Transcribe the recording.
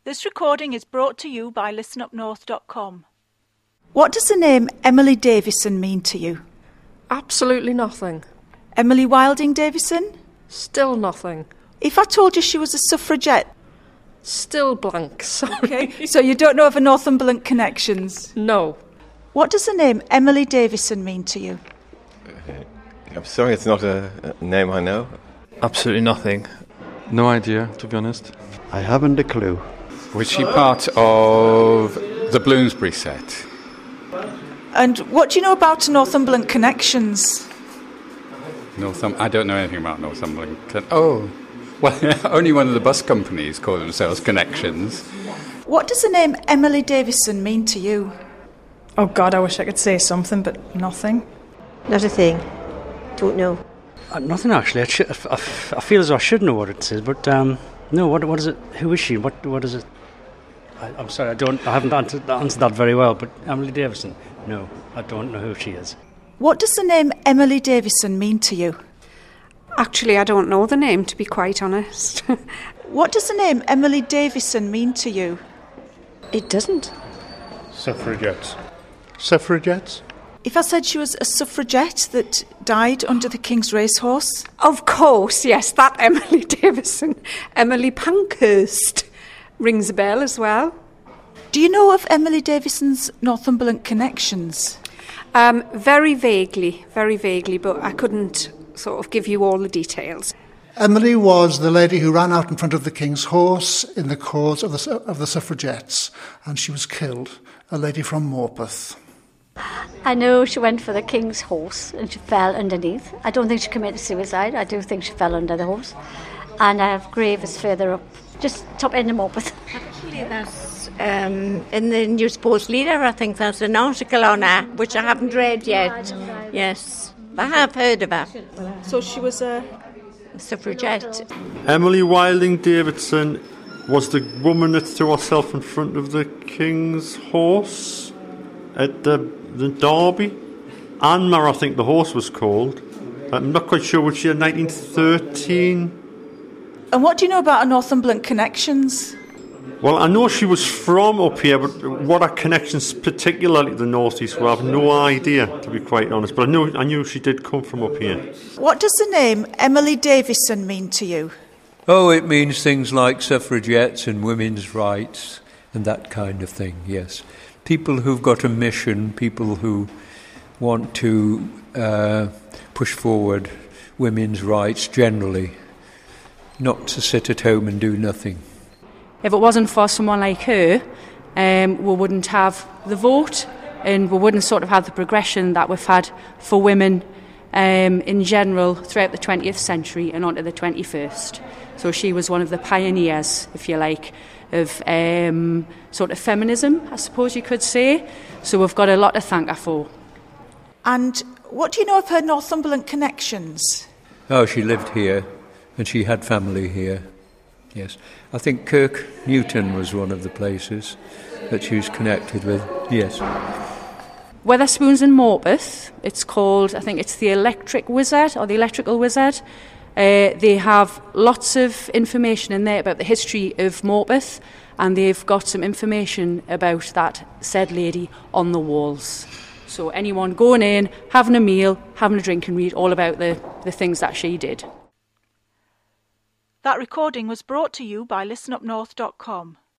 This recording is brought to you by listenupnorth.com. What does the name Emily Davison mean to you? Absolutely nothing. Emily Wilding Davison? Still nothing. If I told you she was a suffragette? Still blank, sorry. Okay, so you don't know of her Northumberland connections? No. What does the name Emily Davison mean to you? I'm sorry, it's not a name I know. Absolutely nothing. No idea, to be honest. I haven't a clue. Was she part of the Bloomsbury set? And what do you know about her Northumberland connections? I don't know anything about Northumberland. Well, only one of the bus companies call themselves Connections. What does the name Emily Davison mean to you? Oh God, I wish I could say something, but nothing. Not a thing. Don't know. Nothing actually. I feel as though I should know what it says, but no. What is it? Who is she? What is it? I'm sorry, I haven't answered that very well. But Emily Davison, no, I don't know who she is. What does the name Emily Davison mean to you? Actually, I don't know the name, to be quite honest. What does the name Emily Davison mean to you? It doesn't. Suffragettes. Suffragettes? If I said she was a suffragette that died under the King's racehorse? Of course, yes, that Emily Davison. Emily Pankhurst rings a bell as well. Do you know of Emily Davison's Northumberland connections? Very vaguely, but I couldn't sort of give you all the details. Emily was the lady who ran out in front of the King's horse in the cause of the suffragettes, and she was killed, a lady from Morpeth. I know she went for the King's horse and she fell underneath. I don't think she committed suicide. I do think she fell under the horse. And I have grave is further up, just top end of Morpeth. Actually, that's in the News Post Leader. I think there's an article on her, which I haven't read yet. Yes, I have heard of her. So she was a suffragette. Emily Wilding Davison was the woman that threw herself in front of the King's horse at the Derby. Anmar, I think the horse was called. I'm not quite sure which year, 1913. And what do you know about her Northumberland connections? Well, I know she was from up here, but what her connections particularly to the North East were, I have no idea, to be quite honest. But I knew she did come from up here. What does the name Emily Davison mean to you? Oh, it means things like suffragettes and women's rights and that kind of thing, yes. People who've got a mission, people who want to push forward women's rights generally, not to sit at home and do nothing. If it wasn't for someone like her, we wouldn't have the vote and we wouldn't sort of have the progression that we've had for women in general throughout the 20th century and onto the 21st. So she was one of the pioneers, if you like, of sort of feminism, I suppose you could say. So we've got a lot to thank her for. And what do you know of her Northumberland connections? Oh, she lived here and she had family here, yes. I think Kirk Newton was one of the places that she was connected with, yes. Wetherspoons in Morpeth, it's called, I think it's the Electric Wizard or the Electrical Wizard. They have lots of information in there about the history of Morpeth, and they've got some information about that said lady on the walls. So anyone going in, having a meal, having a drink and read all about the things that she did. That recording was brought to you by listenupnorth.com.